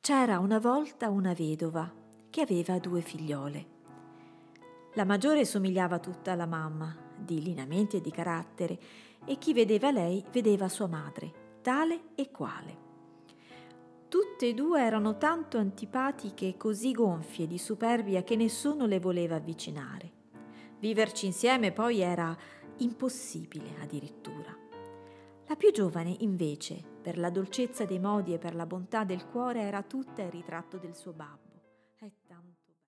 C'era una volta una vedova che aveva 2 figliole. La maggiore somigliava tutta alla mamma, di lineamenti e di carattere, e chi vedeva lei vedeva sua madre, tale e quale. Tutte e 2 erano tanto antipatiche e così gonfie di superbia che nessuno le voleva avvicinare. Viverci insieme poi era impossibile addirittura. La più giovane, invece, per la dolcezza dei modi e per la bontà del cuore, era tutta il ritratto del suo babbo.